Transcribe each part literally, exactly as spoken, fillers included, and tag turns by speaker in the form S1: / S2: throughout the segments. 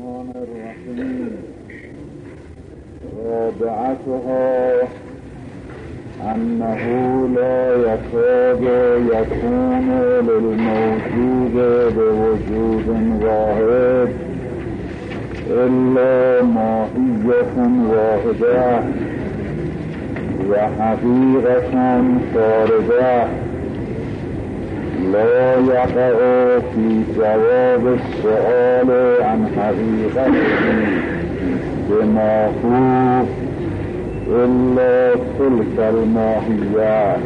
S1: الرحمن الرحیم. رابعتها انه لا یکاد یکون للموجود بوجود واحد الا ماهیة واحده و حقیقة خارجه لا يقع في جواب السؤال عن حقيقته بماخوف إلا تلك الماهيات.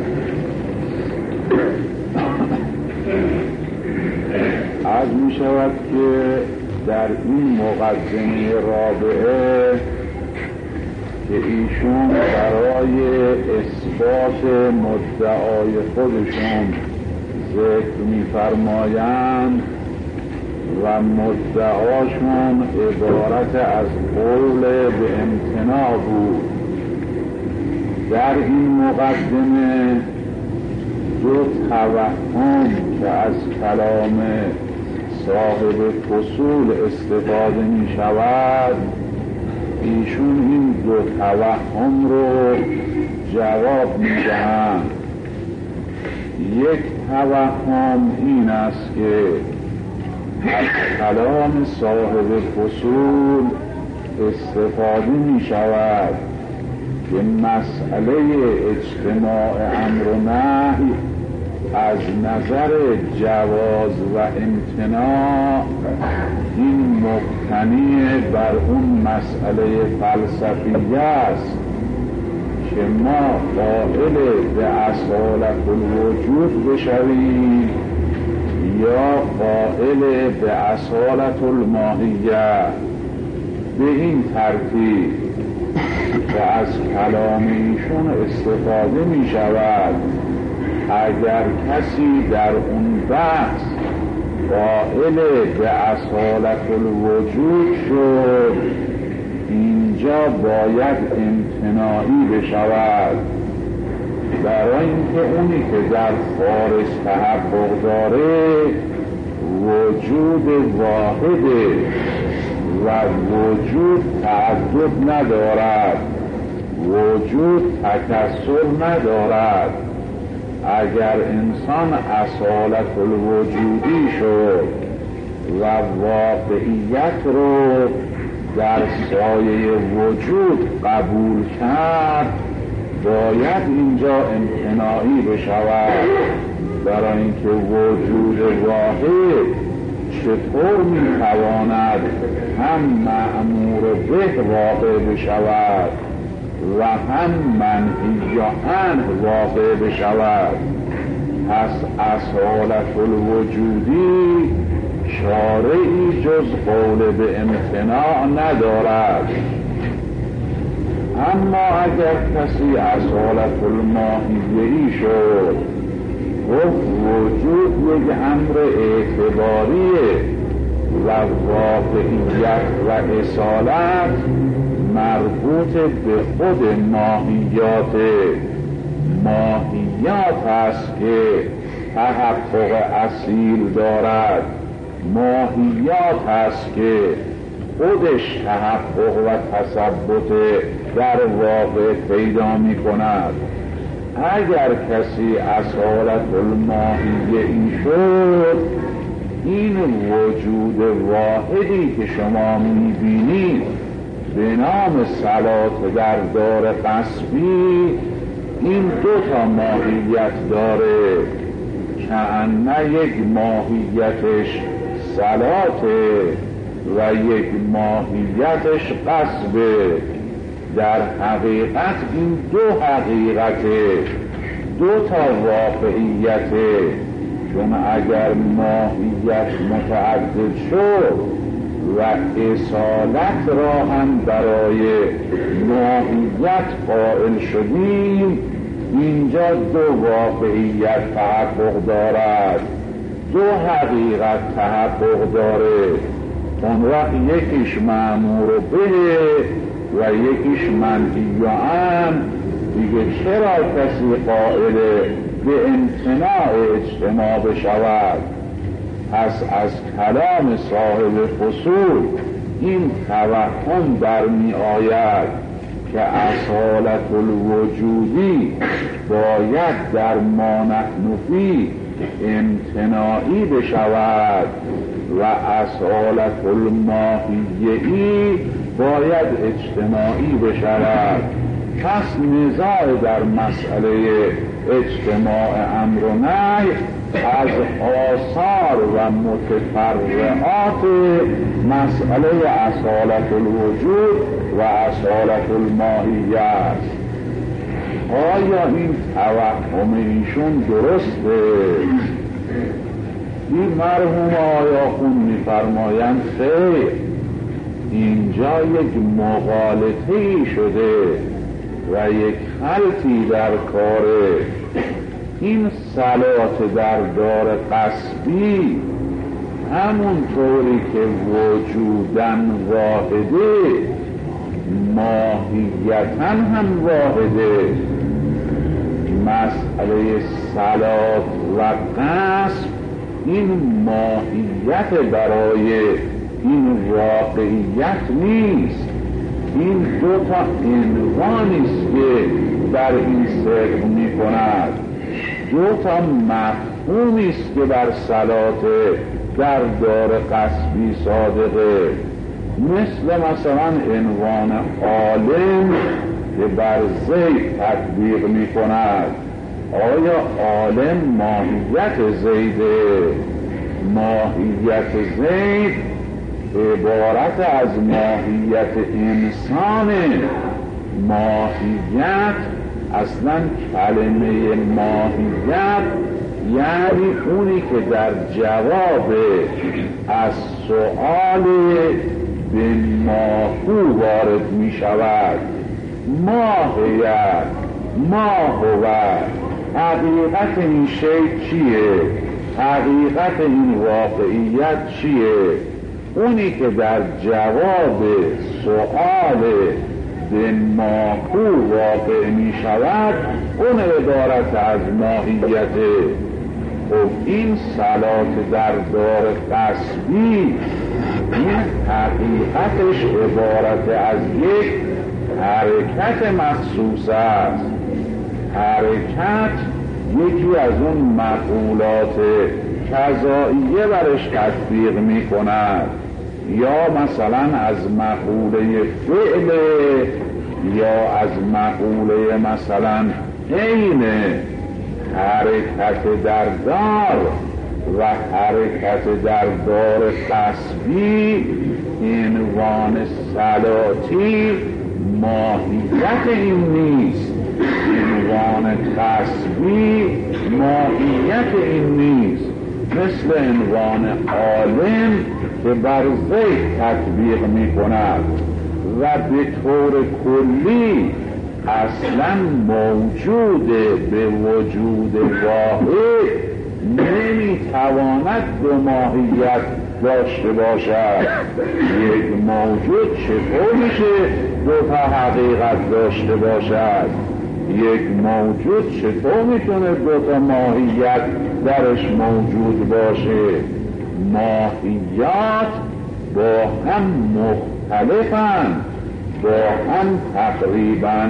S1: عرض می شود که در این مقدمه رابعه که ایشون برای اثبات مدعای خودشون ذکر می فرمایند و مدعاشون عبارت از قول به امتناع بود. در این مقدمه دو توهم که از کلام صاحب فصول استفاده می شود، ایشون این دو توهم رو جواب می دهند. یک توهم این است که از کلام صاحب فصول استفاده می شود که مسئله اجتماع امر و نهی از نظر جواز و امتناع این مبتنی بر اون مسئله فلسفیه است که ما قائل به اصالت الوجود بشویم یا قائل به اصالت الماهیه. به این ترتیب و از کلام ایشون استفاده می شود. اگر کسی در اون بحث قائل به اصالت الوجود شد، اینجا باید امتناعی بشود، برای اینکه اونی که در خارج تحقق داره وجود واحده و وجود تعدد ندارد، وجود تکثر ندارد. اگر انسان اصالت الوجودی شد و واقعیت رو در سایه وجود قبول کرد، باید اینجا امتناعی بشود، برای اینکه وجود واحد چطور میتواند هم مأمور به واقع بشود و هم منهی عنه واقع بشود. پس اصالت الوجودی چاره‌ای جز قول به امتناع ندارد. اما اگر کسی اصالت الماهیه‌ای شد، گفت وجود یک امر اعتباریه و واقعیت و اصالت مربوط به خود ماهیات ماهیات است که تحقق اصیل دارد، ماهیات است که خودش تحقق و تثبت در واقع پیدا می کند. اگر کسی اصالت الماهیه این شد، این وجود واحدی که شما می بینید به نام صلات در دار قصبی، این دو تا ماهیت داره که انه یک ماهیتش صلاته و یک ماهیتش قصبه. در حقیقت این دو حقیقته، دو تا واقعیته، چون اگر ماهیت متعدد شد و اصالت را هم برای ماهیت قائل شدیم، اینجا دو واقعیت تحقق دارد، دو حقیقت تحقق داره. اون وقت یکیش مأمور به و یکیش منهی عنه. دیگه چرا کسی قائل به امتناع اجتماع بشود؟ پس از کلام صاحب فصول این توهم برمی آید که اصالت الوجودی باید در ما نحن فی امتناعی بشود و اصالت الماهیه‌ای باید اجتماعی بشود. پس نزاع در مسئله اجتماع امر و نهی از آثار و متفرعات مسئله اصالت الوجود و اصالت الماهیه است. آیا این توهم ایشون درسته؟ این مرحوم آیا خون می‌فرمایند خیر، اینجا یک مغالطه‌ای شده و یک خلطی در کاره. این صلات در دار قصبی همون طوری که وجودن واحده ماهیتن هم واحده. مسئله صلات و قصب این ماهیت برای این واقعیت نیست. این دو تا عنوانی است که در این صدق می کند، دو تا مفهومی است که بر صلات در دار قصبی صادقه. مثل مثلا عنوان عالم که بر زید تطبیق می کند. آیا عالم ماهیت زیده؟ ماهیت زید عبارت از ماهیت انسان. ماهیت اصلا کلمه ماهیت یعنی اونی که در جواب از سؤال به ماهو وارد می شود. ماهیت ما هو، حقیقت این شی چیه؟ حقیقت این واقعیت چیه؟ اونی که در جواب سؤال به ماهو واقع می شود اون عبارت از ماهیته. خب این صلات در دار قصبی این حقیقتش عبارت از یک حرکت مخصوص است. حرکت یکی از اون مفعولات قضائیه برش تطبیق می کند، یا مثلا از مفعوله فعل، یا از مفعوله مثلا عین. حرکت در دار و حرکت در دار قصبی عنوان صلاتی ماهیت این نیست. عنوان قصبی ماهیت این نیست. مثل عنوان عالم که بر زید تطبیق می کند و به طور کلی اصلا موجود به وجود واحد نمیتواند دو ماهیت داشته باشد. یک موجود چطور میشه دو تا حقیقت داشته باشد؟ یک موجود چطور میتونه دو تا ماهیت درش موجود باشه؟ ماهیات با هم مختلفن، با هم تقریبا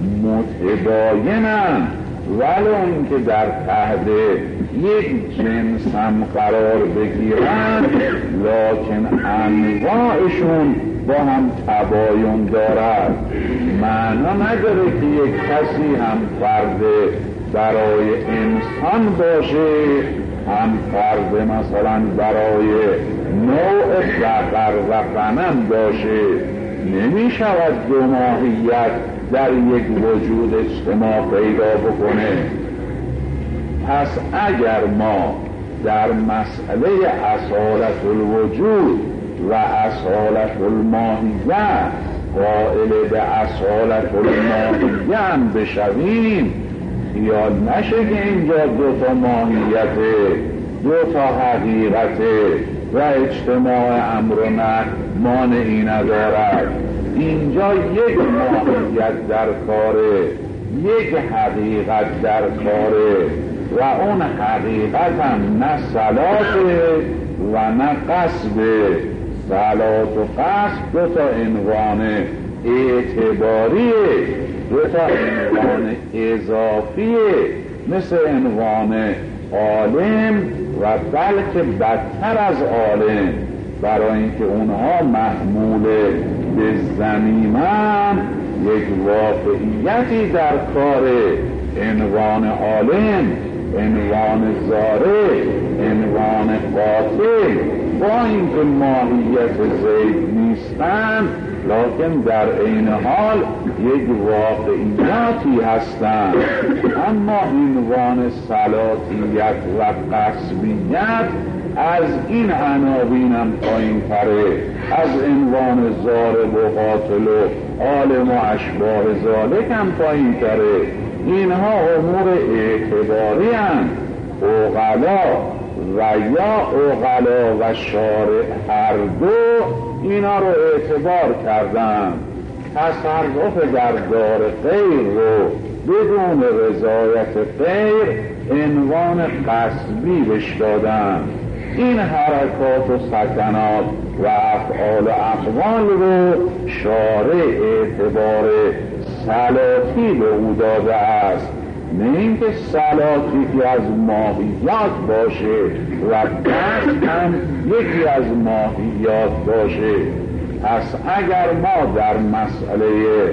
S1: متباینن، ولو اینکه در تحت یک جنس هم قرار بگیرن لکن انواعشون با هم تباین دارد. معنا نداره که یک کسی هم فرد برای انسان باشه، هم فرد مثلا برای نوع بقر و غنم باشه. نمی شود دو ماهیت در یک وجود اجتماع پیدا بکنه. پس اگر ما در مسئله اصالت الوجود و اصالت الماهیه قائل به اصالت الماهیه هم بشویم، خیال نشه که اینجا دو تا ماهیته، دو تا حقیقته و اجتماع امر و نهی مانعی ندارد. اینجا یک ماهیت در کاره، یک حقیقت در کاره و اون حقیقت هم نه صلاته و نه قصبه. صلات و قصد دو تا عنوان اعتباریه، دو تا عنوان اضافیه، مثل عنوان عالم و بلکه بدتر از عالم، برای اینکه اونها محمول به ضمیمن یک واقعیتی در کار. عنوان عالم، عنوان زاره، عنوان قاتل با اینکه ماهیت زید نیستند لکن در عین حال یک واقعیاتی هستند. اما عنوان صلاتیت و قصبیت از این عناوین هم پایین تره، از عنوان ضارب و قاتل و عالم و اشباه ذالک هم پایین تره. اینها امور اعتباری هستند. عقلا و یا عقلا و شارع هر دو اینا رو اعتبار کردن. تصرف در دار غیر رو بدون رضایت غیر عنوان قصبی بهش دادن. این حرکات و سکنات و افعال و اقوال رو شارع اعتبار صلاتی به او داده است، نه اینکه صلاتی که از ماهیات باشه و قصد هم یکی از ماهیات باشه. پس اگر ما در مسئله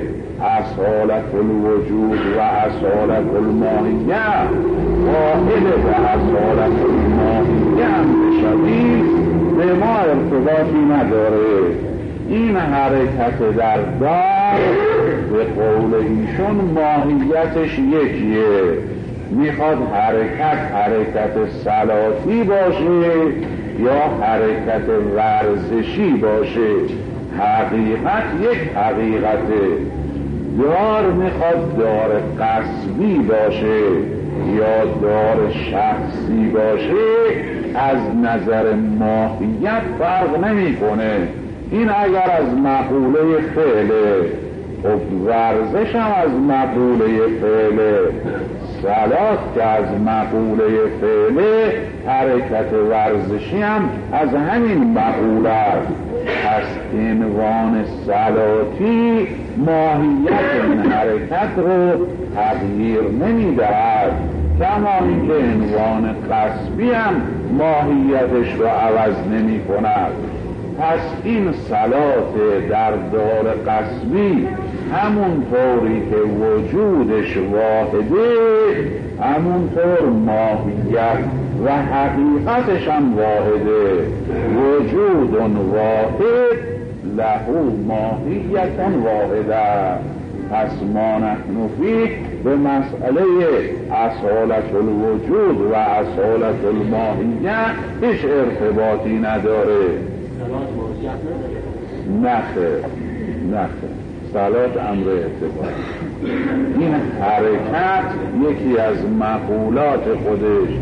S1: اصالت الوجود و اصالت الماهیه قائل به اصالت الماهیه هم بشویم به ما ارتباطی نداره. این حرکت در دار به قول ایشون ماهیتش یکیه، میخواد حرکت حرکت صلاتی باشه یا حرکت ورزشی باشه. حقیقت یک حقیقته. دار میخواد دار قصبی باشه یا دار شخصی باشه از نظر ماهیت فرق نمیکنه. این اگر از مقوله فعله، خب ورزش هم از مقوله فعله، صلات که از مقوله فعله، حرکت ورزشی هم از همین مقوله است. پس عنوان صلاتی ماهیت این حرکت رو تغییر نمیدهد، کما اینکه عنوان قصبی هم ماهیتش رو عوض نمی کند. پس این صلات در دار قصبی همون طوری که وجودش واحده، همونطور ماهیت و حقیقتش هم واحده. وجود واحد له ماهیت واحده. پس ما نحن فیه به مسئله اصالت الوجود و اصالت الماهیه هیچ ارتباطی نداره. نخه نخه صلات امر اعتبار. این حرکت یکی از مقولات خودش.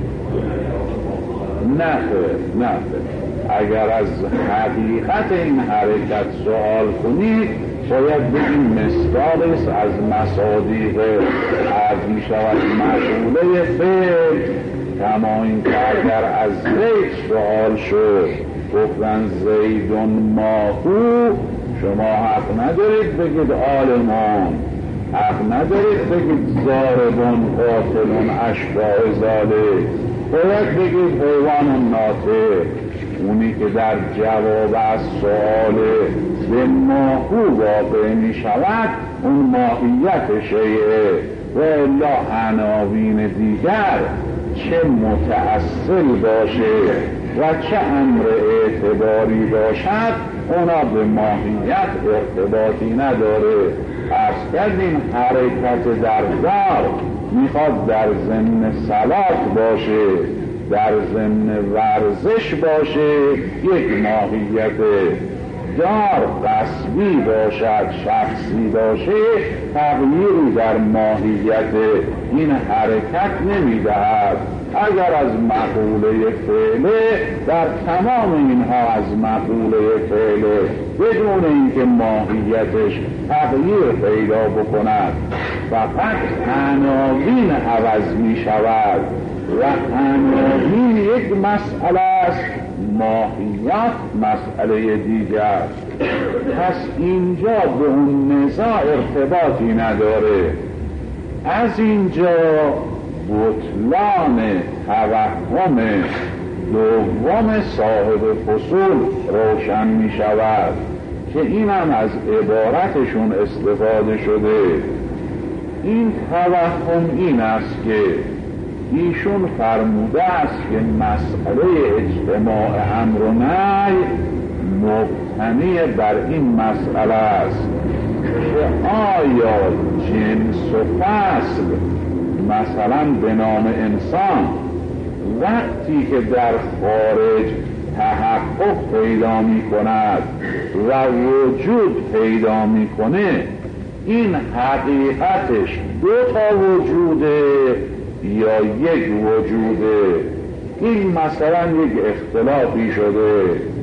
S1: نخه نخه اگر از حقیقت این حرکت سوال کنید باید بگیم مصداق است از مصادیق عرض می شود مقوله فعل. کما این که اگر از زید سوال شد گفتن زیدون ماهو، شما حق ندارید بگید عالمان، حق ندارید بگید ضاربون قاتلون اشباه ذالک، باید بگید حیوان ناطق. اونی که در جواب از سؤال به ماهو واقع می شود اون ماهیت شیعه، و الا عناوین دیگر چه متأصل باشه و چه امر اعتباری باشد اونا به ماهیت ارتباطی نداره. عرض کردیم حرکت در دار میخواد در ضمن صلات باشه، در ضمن ورزش باشه، یک ماهیت. دار قصبی باشد، شخصی باشه، تغییری در ماهیت این حرکت نمیدهد. اگر از مقوله فعله، در تمام اینها از مقوله فعله بدون اینکه ماهیتش تغییر پیدا بکند، فقط عناوین عوض می شود و عناوین یک مسئله است، ماهیت مسئله دیگر. پس اینجا به اون نزاع ارتباطی نداره. از اینجا بطلان توهم دوم صاحب فصول روشن می شود که اینم از عبارتشون استفاده شده. این توهم این است که ایشون فرموده است که مسئله اجتماع امر و نهی مبتنی بر این مسئله است که آیا جنس و فصل مثلا به نام انسان وقتی که در خارج تحقق پیدا می کند و وجود پیدا می کنه، این حقیقتش دو تا وجوده یا یک وجوده؟ این مثلا یک اختلافی شده.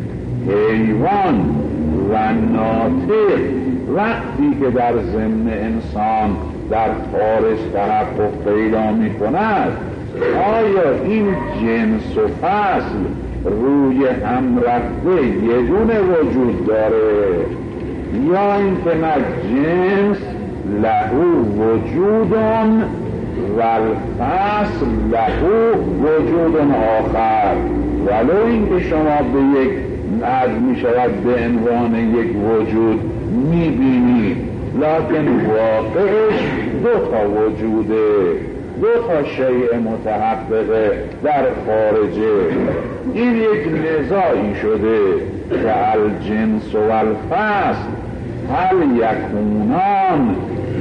S1: حیوان و ناطق وقتی که در ضمن انسان در خارج تحقق پیدا می کند، آیا این جنس و فصل روی هم رفته یه دونه وجود داره یا اینکه نه جنس لهو وجودن و الفصل لهو وجودن آخر؟ ولو اینکه شما به یک عرض می شود به عنوان یک وجود می بینید، لکن واقعش دو تا وجوده، دو تا شیء متحققه در خارجه. این یک نزاعی شده که الجنس و الفصل هل یکونان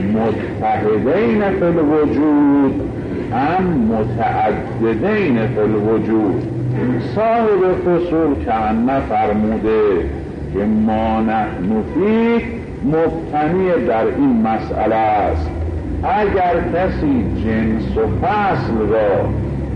S1: متحدین فی الوجود ام متعددین فی الوجود؟ صاحب فصول کأنه فرموده که ما نحن فیه مبتنی بر این مسئله است. اگر کسی جنس و فصل را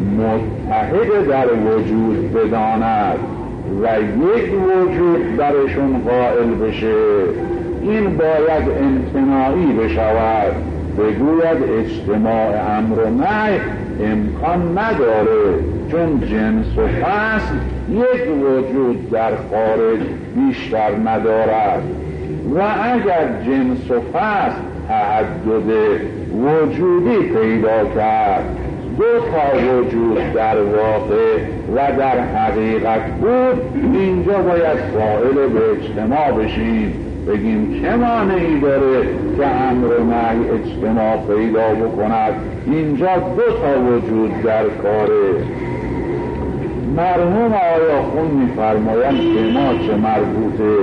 S1: متحد در وجود بداند و یک وجود برشون قائل بشه، این باید امتناعی بشود، بگوید اجتماع امر و نهی امکان نداره، چون جنس و فصل یک وجود در خارج بیشتر ندارد. و اگر جنس و فصل تعدد وجودی پیدا کرد، دو تا وجود در واقع و در حقیقت بود، اینجا باید قائل به اجتماع بشیم، بگیم چه مانعی داره که امر و نهی اجتماع پیدا بکند؟ اینجا دو تا وجود در کاره. مرحوم آیا خون می‌فرمایند که ما چه مربوطه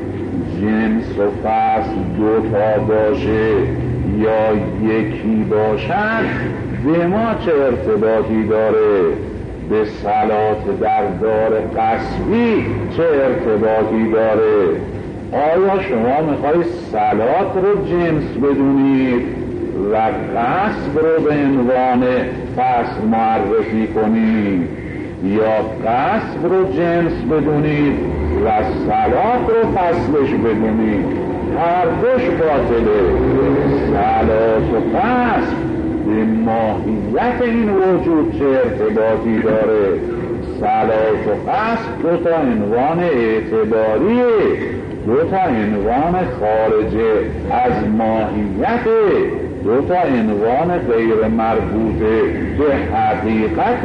S1: جنس و فصل دو تا باشه یا یکی باشد، به ما چه ارتباطی داره؟ به صلات در دار قصبی چه ارتباطی داره؟ آیا شما میخوای صلات رو جنس بدونید و قصب رو به عنوان فصل معرفی کنید، یا قصب رو جنس بدونید و صلات رو فصلش بدونید؟ هر دوش باطله. صلات و فصل به ماهیت این وجود چه ارتباطی داره؟ صلات و فصل دو تا عنوان اعتباریه، دو تا عنوان خارجه از ماهیت، دو تا عنوان غیر مربوطه به حقیقت.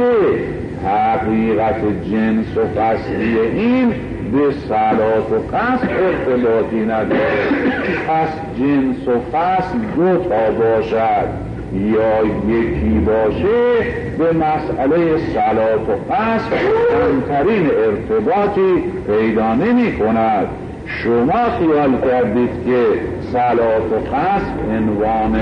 S1: حقیقت جنس و فصلی این به صلات و قصد ارتباطی نداره. پس جنس و فصل دو تا باشد یا یکی باشه، به مسئله صلات و قصد کمترین ارتباطی پیدا نمی کند. شما خیال کردید که صلات و قصد عنوان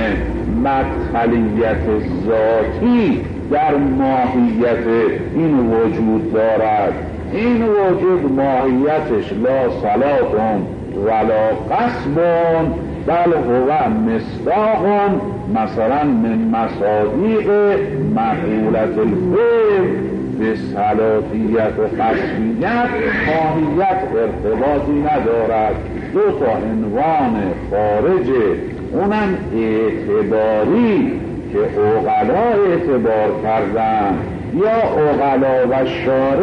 S1: مدخلیت ذاتی در ماهیت این وجود دارد. این وجود ماهیتش لا صلاتون ولا قصبون بل هو مصداق مثلا من مصادیق مقولت الفعل. به صلاتیت و قصبیت ماهیت ارتباطی ندارد، دو تا عنوان خارجه، اونم اعتباری که عقلا اعتبار کردن یا عقلا و شارع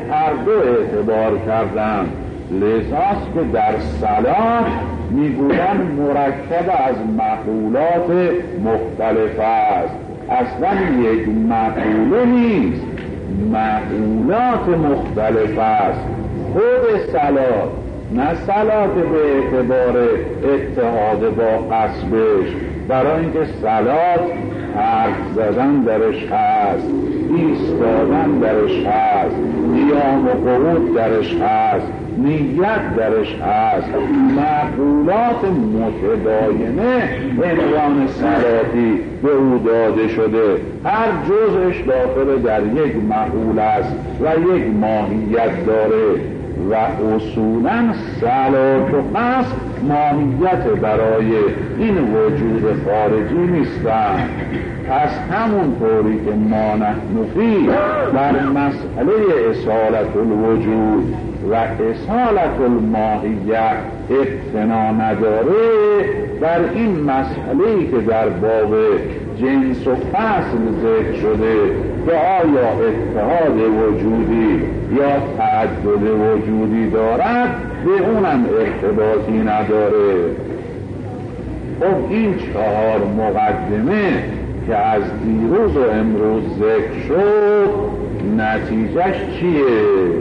S1: هر دو اعتبار کردن. لذاست که در صلات میگویند مرکب از مفعولات مختلف است. اصلا یک مفعوله نیست، مفعولات مختلف است. خود صلات، نه صلات به اعتبار اتحاد با قصبش، برای اینکه صلات حرف زدن درش هست، ایستادن درش هست، قیام و قعود درش هست، نیت درش هست. مفعولات متباینه عنوان صلاتی به او داده شده. هر جزش داخل در یک مفعول است و یک ماهیت داره و اصولا صلات و قصد ماهیت برای این وجود خارجی نیستند. پس همون طوری که ما نحن فی در مسئله اصالت الوجود و اصالت الماهیه اقتنا نداره، در این مسئله‌ای که در باب جنس و فصل ذکر شده که آیا اتحاد وجودی یا تعدد وجودی دارد، به اونم ارتباطی نداره. خب این چهار مقدمه که از دیروز و امروز ذکر شد نتیجهش چیه؟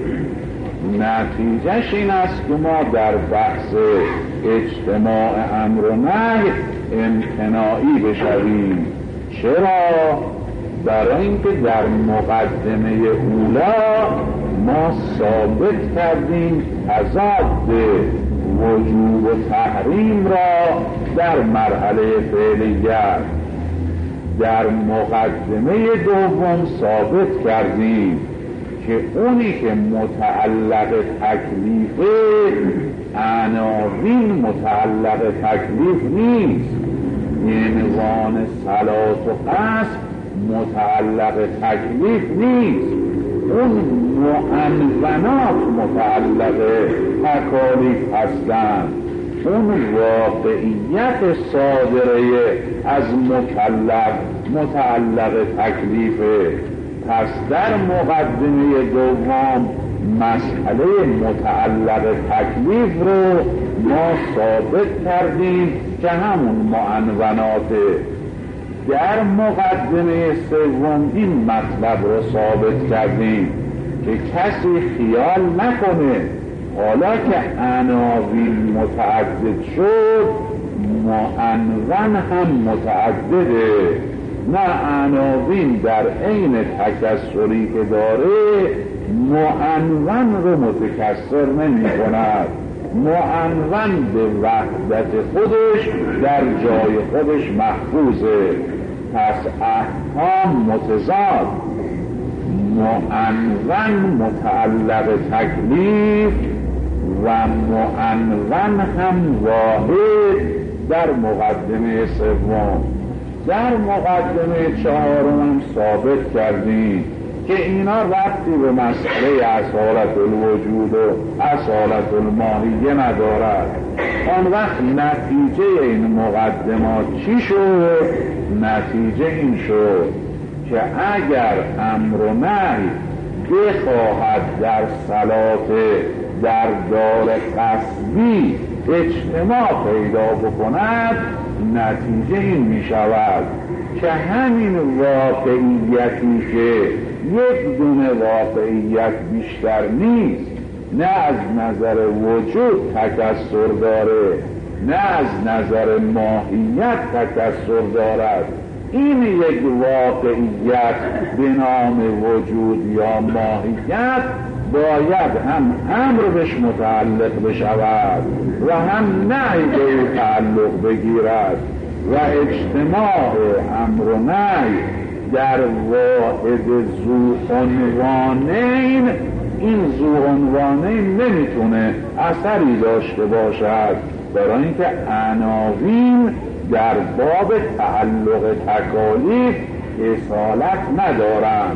S1: نتیجهش این است که ما در بحث اجتماع امر و نهی امتناعی بشویم. چرا؟ برای اینکه در مقدمه اولا ما ثابت کردیم تضاد وجوب و تحریم را در مرحله فعلیت. در مقدمه دوم ثابت کردیم که اونی که متعلق تکلیفه عناوین متعلق تکلیف نیست. عنوان صلات و قصد متعلق تکلیف نیست، اون معنونات متعلق تکالیف هستند. اون واقعیت صادره از مکلف متعلق تکلیفه. پس در مقدمه دوم مسئله متعلق تکلیف رو ما ثابت کردیم که همون معنوناته. در مقدمه سوم این مطلب رو ثابت کردیم که کسی خیال نکنه حالا که عناوین متعدد شد معنون هم متعدده. نه، عناوین در عین تکسری که داره معنون رو متکسر نمی کند. معنون به وحدت خودش در جای خودش محفوظه. پس احکام متضاد، معنون متعلق تکلیف و معنون هم واحد در مقدمه سوم. در مقدمه چهارم هم ثابت کردیم که اینا ربطی به مسئله اصالت الوجود و اصالت الماهیه ندارد. آن وقت نتیجه این مقدمات چی شد؟ نتیجه این شد که اگر امر و نهی بخواهد در صلات در دار قصبی اجتماع پیدا بکند، نتیجه این می شود که همین واقعیتی که یک دونه واقعیت بیشتر نیست، نه از نظر وجود تکثر داره نه از نظر ماهیت تکثر دارد، این یک واقعیت به نام وجود یا ماهیت باید هم امر بهش متعلق بشود و هم نهی به او تعلق بگیرد و اجتماع امر و نهی در واحد ذو عنوانین، این ذو عنوانین نمیتونه اثری داشته باشد، برای اینکه عناوین در باب تعلق تکالیف اصالت ندارند.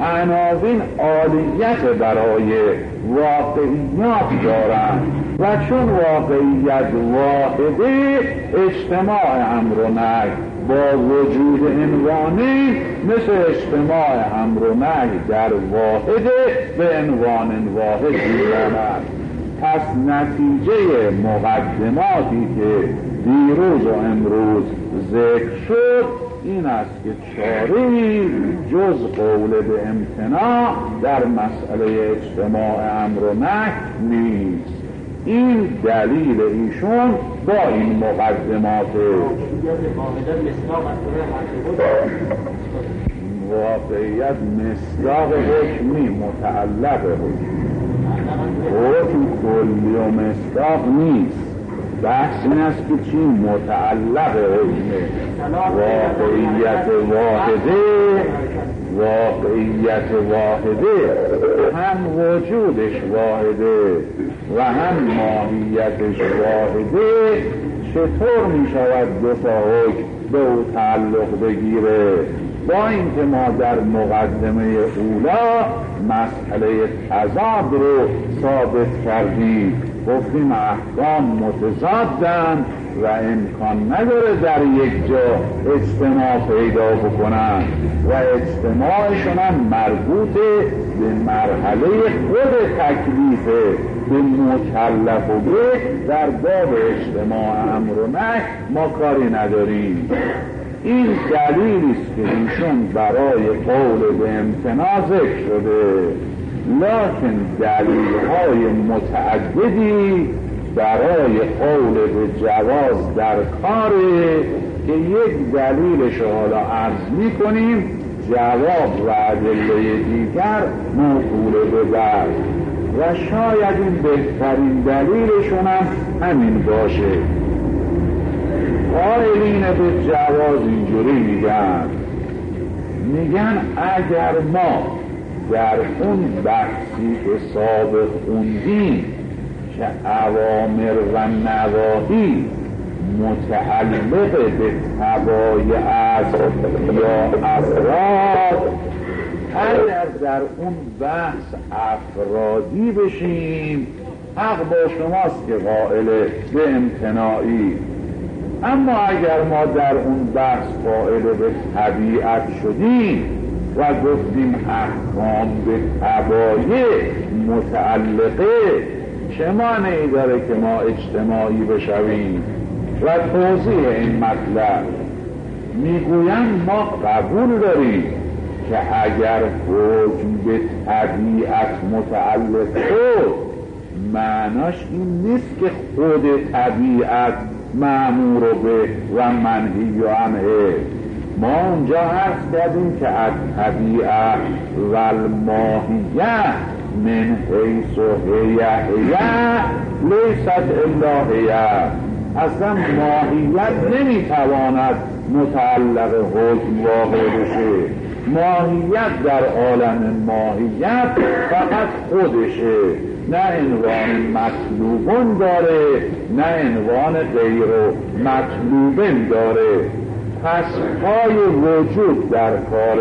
S1: عناوین عالیت برای واقعیات دارند و چون واقعیت واحده، اجتماع امر و نهی با وجود عنوانی مثل اجتماع امر و نهی در واحده به عنوان واحد می‌ماند. پس نتیجه مقدماتی که دیروز و امروز ذکر شد این است که چاره‌ای جز قول به امتناع در مسئله اجتماع امر و نهی نیست. این دلیل ایشون با این مقدمات واقعیت مصداق حکمی متعلق حکم حکم کلی و مصداق نیست. بحث این است که چی متعلق حکمه. واقعیت واحده واقعیت واحده هم وجودش واحده و هم ماهیتش واحده. چطور می شود دو تا حکم به او تعلق بگیره؟ با اینکه ما در مقدمه اولا مسئله تضاد رو ثابت کردیم، گفتیم احکام متضادن و امکان نداره در یک جا اجتماع پیدا بکنن و اجتماعشون هم مربوط به مرحله خود تکلیفه به مکلف و به در باب اجتماع امر و نهی ما کاری نداریم. این دلیلی است که ایشون برای قول به امتناع ذکر شده، لکن دلیل‌های متعددی برای قول به جواز در کاره که یک دلیلش حالا عرض می‌کنیم، جواب و ادله دیگر موکول به بعد و شاید این بهترین دلیلشون هم همین باشه. قائلین به جواز اینجوری میگن میگن اگر ما در اون بحثی که سابق خوندیم که اوامر و نواهی متعلق به تبایع یا افراد، اگر در اون بحث افرادی بشیم حق با شماست که قائل به امتناعی. اما اگر ما در اون بحث قائل به طبیعت شدیم و گفتیم احکام به تبایع متعلقه، چه مانعی داره که ما اجتماعی بشویم؟ و توضیح این مطلب میگویم ما قبول داریم که اگر حکم به طبیعت متعلق شد معناش این نیست که خود طبیعت مأمور به و منهی عنه. ما اونجا عرض کردیم که از طبیعت و الماهیه من حیث و هیه هیه لیست الا هیه، اصلا ماهیت نمیتواند متعلق حکم واقع بشه. ماهیت در عالم ماهیت فقط خودشه، نه عنوان مطلوبون داره نه عنوان غیر مطلوبن داره. پس پای وجود در کار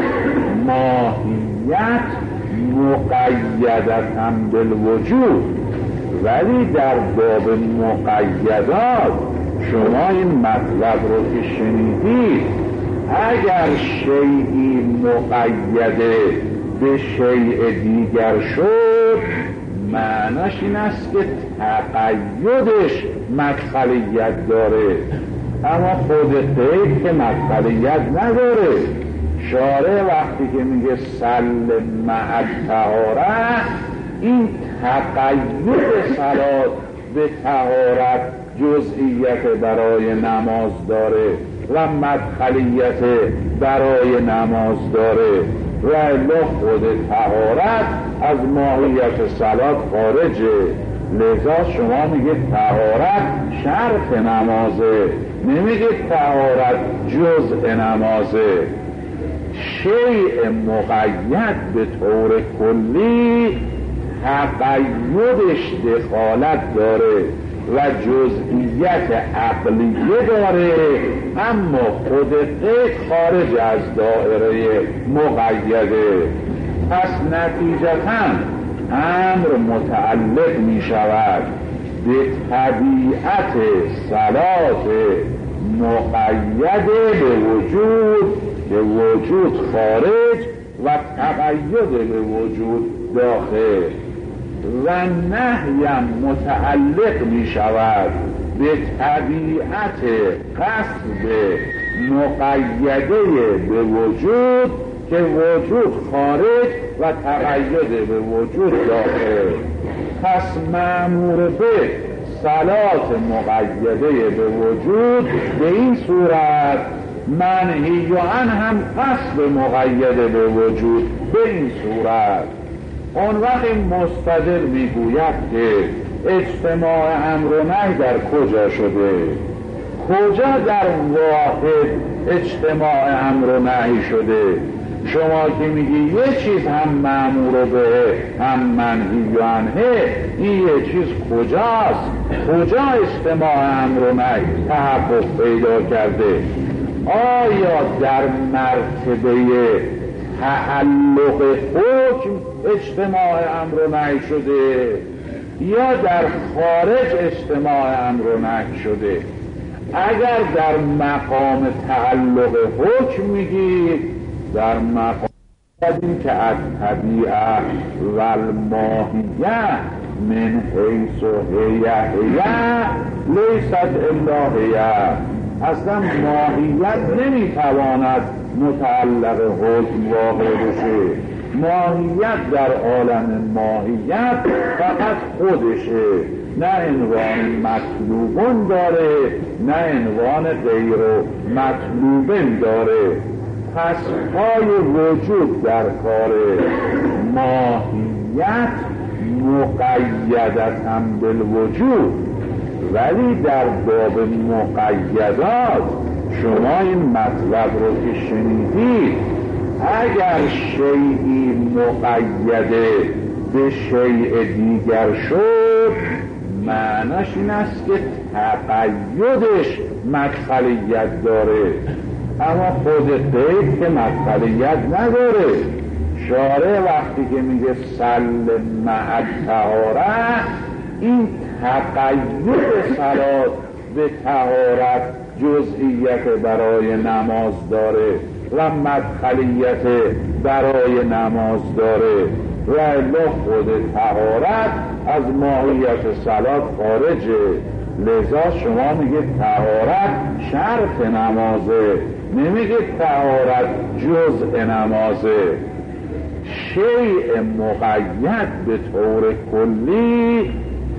S1: ماهیت مقیدتاً بالوجود، ولی در باب مقیدات شما این مطلب رو که شنیدید، اگر شیئی مقیده به شیء دیگر شد معناش این است که تقیدش مدخلیت داره، اما خود قید که مدخلیت نداره. شارع وقتی که میگه سل مع الطهارة، این تقید صلات به طهارت جزئیت برای نماز داره و مدخلیت برای نماز داره و الا خود طهارت از ماهیت صلات خارجه. لذا شما میگه طهارت شرط نمازه، نمیگه طهارت جزء نمازه. شیء مقید به طور کلی تقیدش دخالت داره و جزئیت عقلیه داره، اما خود قید خارج از دائره مقیده. پس نتیجتاً امر متعلق می شود به طبیعت صلات مقید به وجود، به وجود خارج و تقید به وجود داخل، و نهیم متعلق می شود به طبیعت قصد مقیده به وجود که وجود خارج و تقید به وجود داخل. پس مأمور به صلات مقیده به وجود به این صورت، منهی عنه هم قصد مقیده به وجود به این صورت. اون وقت مستدل میگوید که اجتماع امر و نهی در کجا شده؟ کجا در واحد اجتماع امر و نهی شده؟ شما که میگی یه چیز هم مأمور به هم منهی عنه، این یه چیز کجاست؟ کجا اجتماع امر و نهی تحقق پیدا کرده؟ آیا در مرتبه تعلق حکم اجتماع امر و نهی شده یا در خارج اجتماع امر و نهی شده؟ اگر در مقام تعلق حکم میگی، در مقام این که از طبیعه و الماهیه من حیث و هیه هیه لیست الا هیه، اصلا ماهیت نمیتواند متعلق حکم واقع بشه. ماهیت در عالم ماهیت فقط خودشه، نه عنوان مطلوبون داره نه عنوان غیر مطلوبن داره. پس پای وجود در کار ماهیت مقیدتاً بالوجود، ولی در باب مقیدات شما این مطلب رو که شنیدید، اگر شیئی مقیده به شیء دیگر شد، معناش این است که تقیدش مدخلیت داره، اما خود قید که مدخلیت نداره. شارع وقتی که میگه سل مع الطهارة، این تقید صلات به طهارت جزئیت برای نماز داره و مدخلیت برای نماز داره، و الا خود طهارت از ماهیت صلات خارجه. لذا شما میگه طهارت شرط نمازه، نمیگه طهارت جزء نمازه. شیء مقید به طور کلی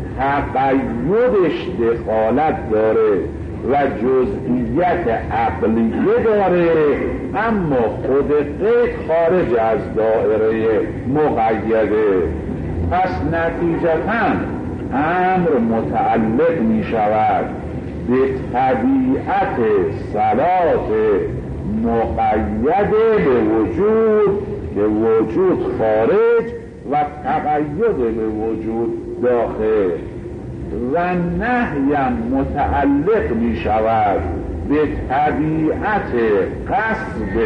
S1: تقیدش دخالت داره و جزئیت عقلیه داره، اما خود قید خارج از دایره مقیده. پس نتیجتاً امر متعلق می شود به طبیعت صلات مقید به وجود که وجود خارج و تقید به وجود داخل، و نهیم متعلق می شود به طبیعت قصد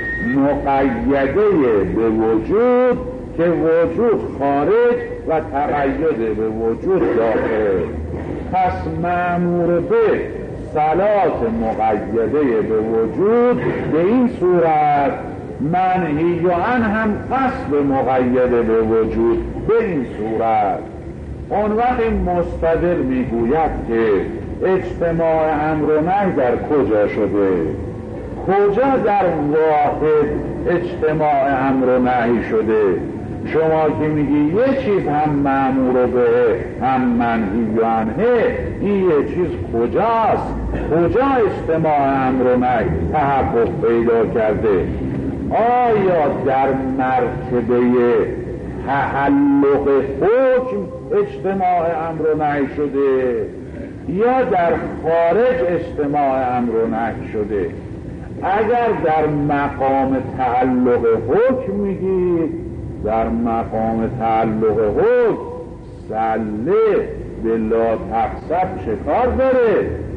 S1: مقیده به وجود که وجود خارج و تقید به وجود داخل. پس مأمور به صلات مقیده به وجود به این صورت، منهی عنه هم قصد مقیده به وجود به این صورت. اون وقت مستدل میگوید که اجتماع امر و نهی در کجا شده؟ کجا در واحد اجتماع امر و نهی شده؟ شما که میگی یه چیز هم مأمور به هم منهی عنه، این یه چیز کجاست؟ کجا اجتماع امر و نهی تحقق پیدا کرده؟ آیا در مرتبه تعلق حکم اجتماع امر و نهی شده یا در خارج اجتماع امر و نهی شده؟ اگر در مقام تعلق حکم میگی، در مقام تعلق حکم سله بلا تقصب چه کار داره؟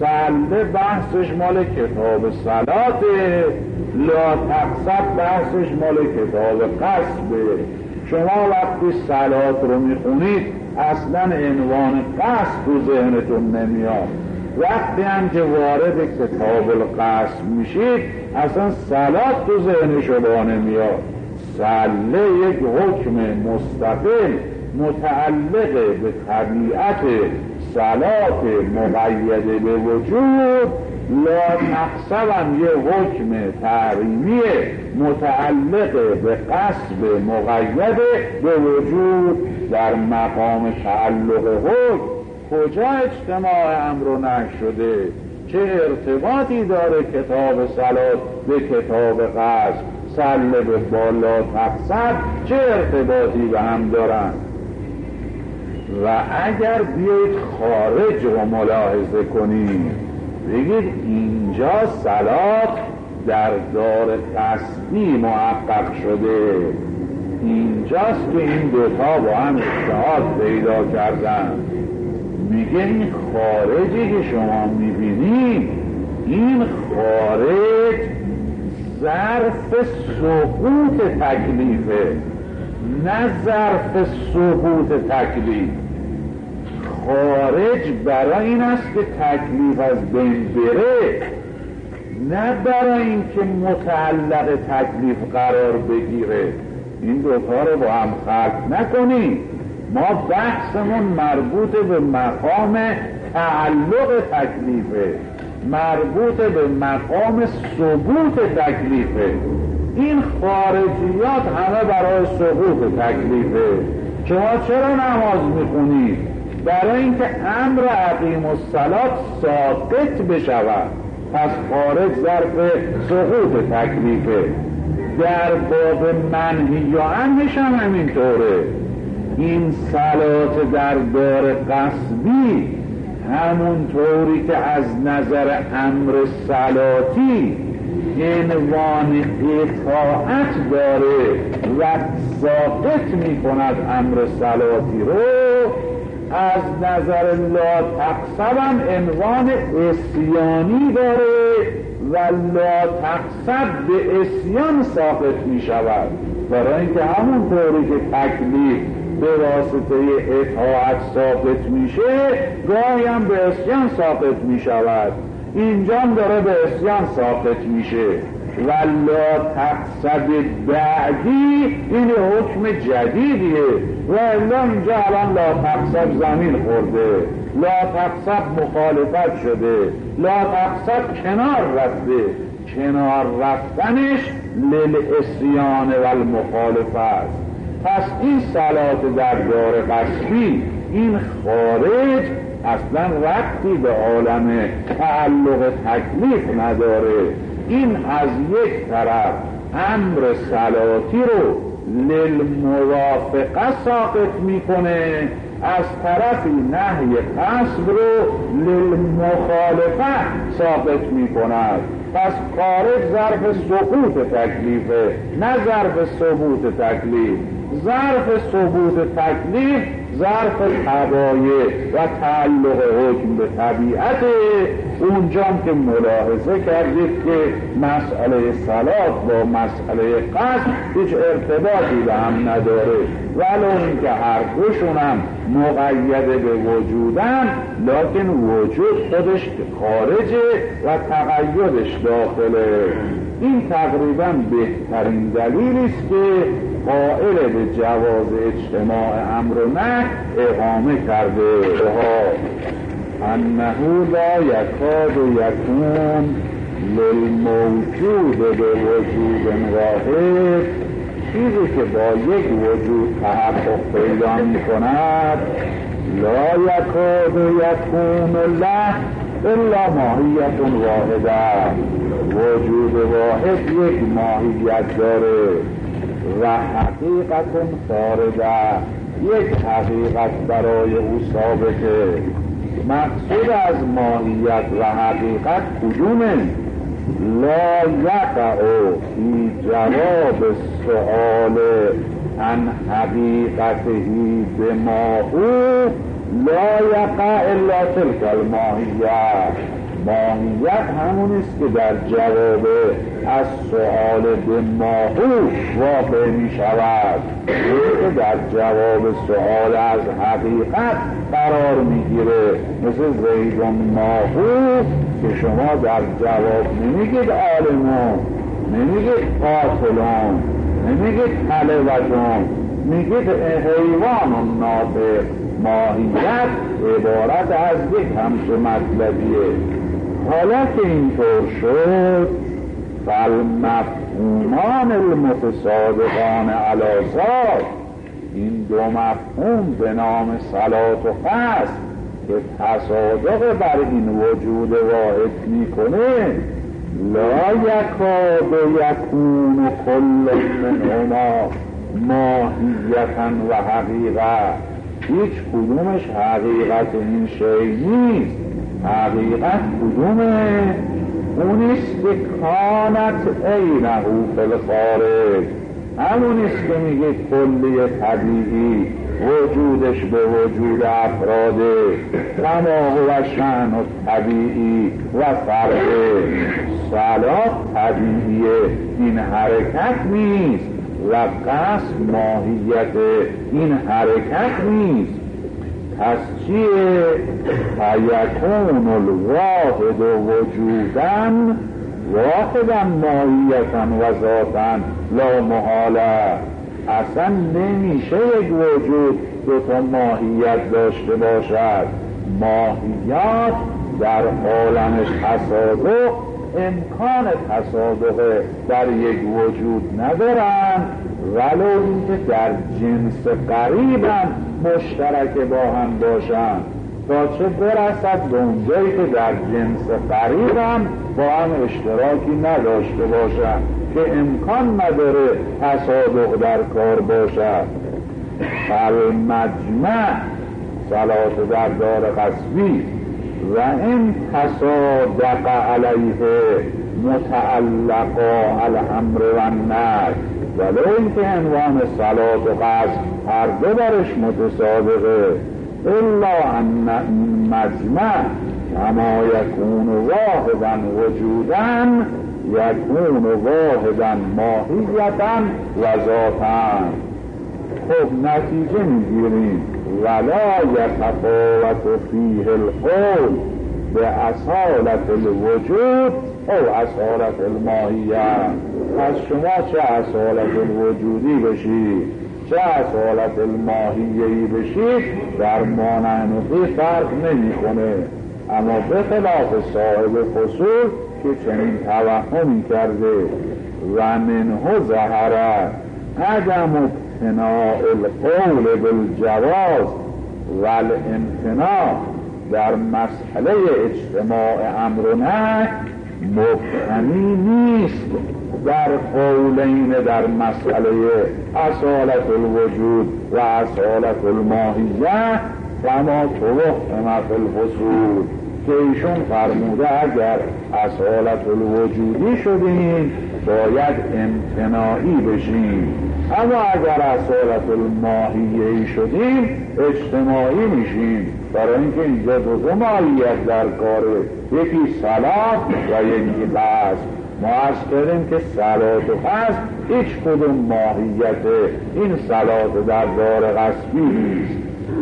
S1: سله بحثش مال کتاب صلاته، لا تقصد بحثش مال کتاب قصبه. شما وقتی صلات رو میخونید اصلا عنوان قصد تو ذهنتون نمیاد. وقتی هم که وارد کتاب القصد میشید اصلا صلات تو ذهن شما نمیاد. صله یک حکم مستقل متعلق به طبیعت صلات مقیده به وجود، لا تقصبم یه حکم تحریمی متعلق به قصب مقید به وجود. در مقام تعلق حکم کجا اجتماع امر و نهی شده؟ چه ارتباطی داره کتاب صلات به کتاب قصب؟ سله به بالا تقصد چه ارتباطی به هم دارن؟ و اگر بیایید خارج رو ملاحظه کنید بگید اینجا صلات در دار قصبی محقق شده، اینجاست که این دوتا با هم اتحاد پیدا کردن. میگه این خارجی که شما میبینید این خارج ظرف سقوط تکلیفه، نه ظرف ثبوت تکلیف. خارج برای این است که تکلیف از بین بره، نه برای این که متعلق تکلیف قرار بگیره. این دوتا رو با هم خلط نکنید. ما بحثمون مربوط به مقام تعلق تکلیفه، مربوط به مقام ثبوت تکلیفه. این خارجیات همه برای سقوط تکلیفه. شما چرا نماز میخونید؟ برای اینکه امر اقیم الصلاة ساقط بشود، پس خارج ظرف سقوط تکلیفه. در باب منهی و عنهش هم همینطوره. این صلات در دار قصبی همونطوری که از نظر امر صلاتی عنوان اطاعت داره و ساقط می کند امر صلاتی رو، از نظر لا تقصب هم عنوان اسیانی داره و لا تقصب به اسیان ساقط می شود. برای اینکه همونطوری که تکلیف به واسطه اطاعت ساقط میشه گاهی هم به اسیان ساقط می شود. اینجا داره به اسیان ساقط میشه. و لا تقصد بعدی این حکم جدیدیه و الا اینجا الان لا تقصد زمین خورده، لا تقصد مخالفت شده، لا تقصد کنار رفته. کنار رفتنش للاسیان و المخالفت. پس این صلات در دار قصبی این خارج اصلا ربطی به عالم تعلق تکلیف نداره. این از یک طرف امر صلاتی رو للموافقه ساقط میکنه، از طرفی نهی قصب رو للمخالفه ساقط میکند. پس خارج ظرف سقوط تکلیفه، نه ظرف ثبوت تکلیف. ظرف ثبوت تکلیف ظرف تبایع و تعلق حکم به طبیعت. اونجام که ملاحظه کردید که مسئله صلات با مسئله قصد هیچ ارتباطی به هم نداره، ولو اینکه هر دوشون هم مقید به وجودن، لکن وجود خودش خارجه و تقیدش داخله. این تقریبا بهترین دلیلی است که قائل به جواز اجتماع امر و نهی اقامه کرده. انه لا یکاد یکون للموجود به وجود واحد، چیزی که با یک وجود تحقق پیدا می کند، لا یکاد یکون له الا ماهیت واحده. وجود واحد یک ماهیت داره و حقیقت خارجه، یک حقیقت برای او ثابته. مقصود از ماهیت و حقیقت کدومه؟ لا یقع فی جواب سؤال عن حقیقته بما هو لا یقع الا تلك الماهیت. ماهیت همون است که در جواب از سؤال به ماهو واقع می شود، که در جواب سؤال از حقیقت قرار می گیره. مثل زیدون ماهو که شما در جواب نمیگید عالمون، نمیگید قاتلون، نمیگید طلبتون، میگید حیوان ناطق. ماهیت عبارت از یک همچه مطلبیه. حالا که اینطور شد، فالمفهومان المتصادقان علی ذات، این دو مفهوم به نام صلات و قصد که تصادق بر این وجود واحد میکنه، لا یکاد یکون کل منهما ماهیتا و حقیقت. هیچ کدومش حقیقت این شی نیست. حقیقت کدومه؟ اونیست که کانت عینه فی الخارج، همونیست که میگه کلی طبیعی وجودش به وجود افراده، کما هو شأن طبیعی و فرعه. صلاح طبیعیه، این حرکت نیست، و قصد ماهیت این حرکت نیست. پس چیه؟ فیکون الواحد وجودن واحدا ماهیتا و ذاتا لا محاله. اصلا نمیشه یک وجود دو تا ماهیت داشته باشد. ماهیات در عالم تصادق امکان تصادق در یک وجود ندارن، ولو اینکه در جنس قریبا مشترک با هم باشن، تا چه برسد به اونجایی که در جنس قریبا با هم اشتراکی نداشته باشن که امکان نداره تصادق در کار باشد. فالمجمع صلات در دار قصبی و این تصادق علیه متعلقا الامر و النهی، ولو اینکه عنوان صلات و قصد هر دو برش متصادقه، الا ان این مجمع کما یکون واحدا وجودا یکون واحدا ماهیتا و ذاتا. خب نتیجه میگیریم ولا یتفاوت فیه القول به اصالت الوجود او اصالت الماهیت. از شما چه اصالت الوجودی بشید چه اصالت الماهیه‌ای بشید در مانعنقی فرق نمی کنه. اما به خلاف صاحب فصول که چنین توهمی کرده و منه ظهر عدم امتناع القول بالجواز و الامتناع در مسئله اجتماع امر و نهی مبتنی نیست در قولین در مسئله اصالت الوجود و اصالت الماهیه، کما توهم فی الفصول که ایشون فرموده اگر اصالت الوجودی شدیم باید امتناعی بشیم، اما اگر اصالت الماهیه‌ای شدیم اجتماعی میشیم. برای اینکه اینجا دو دو ماهیت در کاره، یکی صلات و یکی قصد. ما از کردیم که صلات و قصد هیچ کدوم ماهیت این صلات در دار قصبی نیست.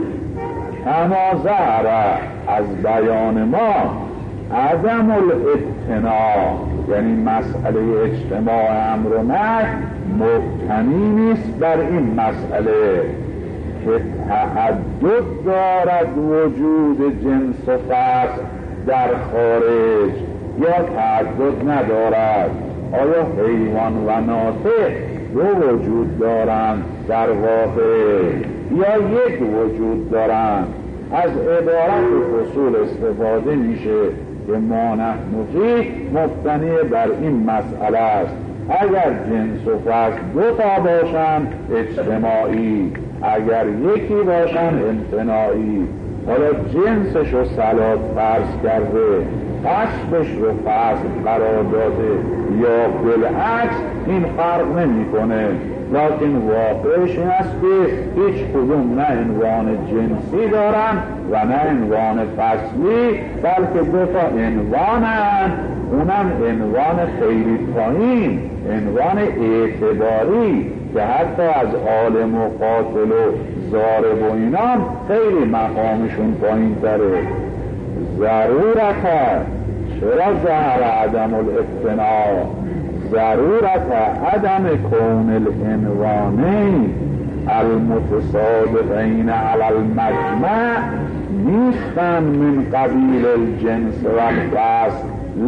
S1: کما ظهر از بیان ما عدم الامتناع، یعنی مسئله اجتماع امر و نهی مبتنی نیست بر این مسئله که تعدد دارد وجود جنس و فصل در خارج یا تعدد ندارد. آیا حیوان و ناطق دو وجود دارند در واقع یا یک وجود دارند؟ از عبارت فصول استفاده میشه که ما نحن فیه مبتنی بر این مسئله است. اگر جنس و فصل دو تا باشند اجتماعی، اگر یکی باشند امتناعی. حالا جنسش رو صلات فرض کرده، قصدش رو فصل قرار داده یا بالعکس، این فرق نمی کنه. لکن واقعش این است که هیچ کدوم نه عنوان جنسی دارن و نه عنوان فصلی، بلکه دو تا عنوانن، اونم عنوان خیلی پایین، عنوان اعتباری که حتی از عالم و قاتل و ضارب و اینام خیلی مقامشون پایین تره. ضرورت چرا ظهر عدم الابتناء؟ ضرورت عدم کون العنوانین المتصادقین علی المجمع نیستن من قبیل الجنس و الفصل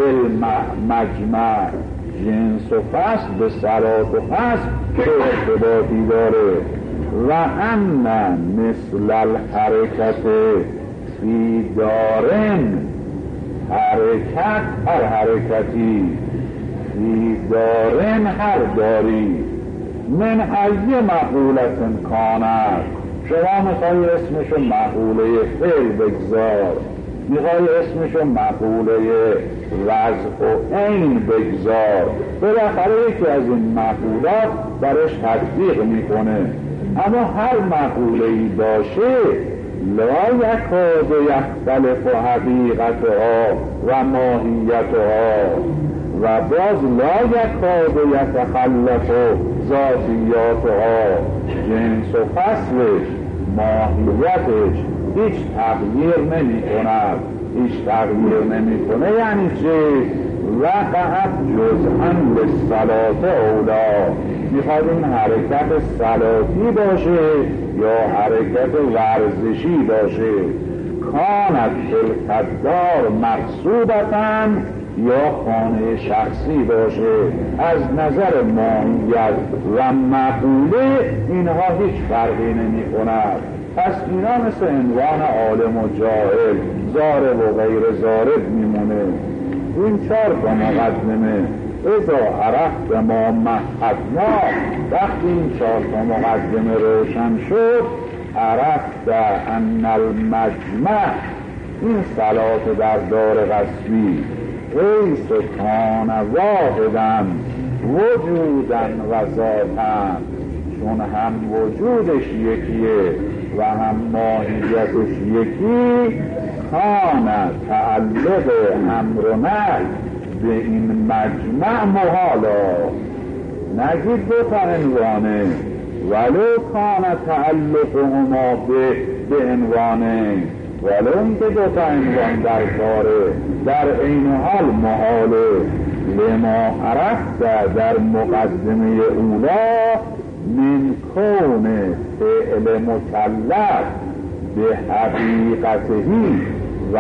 S1: للمجمع. جنس و فصل به صلات و فصل چه ارتباطی داره؟ و ان مثل الحرکت فی دارن، حرکت هر حرکتی، فی دارن هر داری، من ای مقولت کانت. شما میخوای اسمشو مقوله فعل بگذار، میخوای اسمشو مقوله وضع و عین بگذار، بالاخره یکی از این مقولات درش تطبیق میکنه. اما هر مقوله‌ای باشه لا یکاد یختلف حقیقتها و ماهیتها و باز لا یکاد یتخلف ذاتیاتها. جنس و فصلش، ماهیتش هیچ تغییر نمی کند، هیچ تغییر نمی کنه. یعنی چه؟ وقعت جزءاً بالصلاة اولا. میخواد این حرکت صلاتی باشه یا حرکت ورزشی باشه، کانت القدار مقصودتاً یا خانه شخصی باشه، از نظر ماهیت و مقوله اینها هیچ فرقی نمی کند. پس اینا مثل عنوان عالم و جاهل، ضارب و غیر ضارب میمونه. این چهار تا مقدمه اذا عرفت ما مهدنا، وقتی این چهار تا مقدمه روشن شد، عرفت ان المجمع، این صلات در دار غصبی، حیث کان واحدن وجودن و ذاتن، چون هم وجودش یکیه و هم ماهیتش یکی، کان تعلق امر و نهی به این مجمع محالا. نگید دو تا عنوانه، ولو کان تعلقهما به به عنوانه، ولو اینکه دو تا عنوان در کاره، در عین حال محاله. لما عرفت در مقدمه اولا من کون فعل مکلف به حقیقتهی و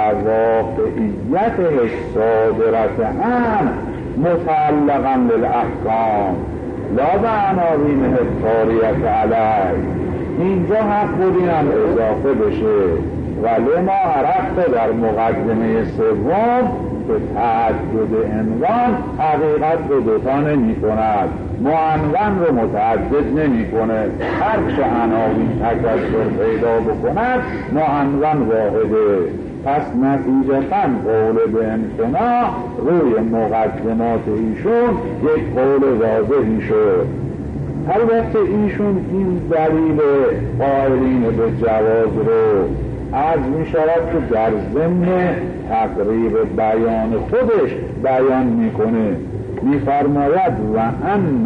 S1: واقعیته صادرت عن متعلقا للاحکام لا به عناوین الطاریت علی. اینجا حق بود اینم اضافه بشه. ولی ما عرفت در مقدمه سوم که تعدد عنوان حقیقت رو دوتا نمی کند، معنون رو متعدد نمی کنه. هر چه عناوین تکثر پیدا بکند معنون واحده. پس نتیجتاً قول به امتناع روی مقدمات ایشون یک قول واضحی شد. البته ایشون این دلیل قائلین به جواز رو از می شود که در ضمن تقریب بیان خودش بیان میکنه. میفرماید و ان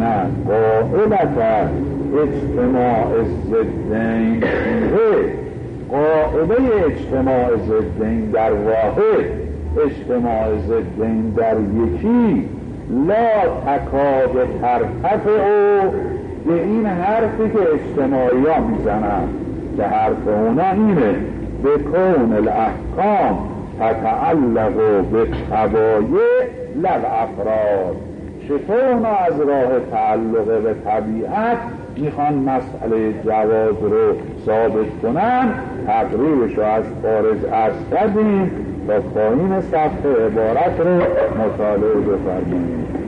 S1: قاعدت اجتماع الضدین، قاعده اجتماع ضدین در واحد، اجتماع ضدین در یکی، لا تکاد ترتفع او، به این حرفی که اجتماعی ها میزنن که حرف اونا اینه به کون الاحکام تتعلق به طبایع لب افراد. چطور اونا از راه تعلق به طبیعت میخوان مسئله جواز رو ثابت کنن؟ تقریبش رو از خارج عرض کردیم تا پایین صفحه عبارت رو مطالعه بفرمایید.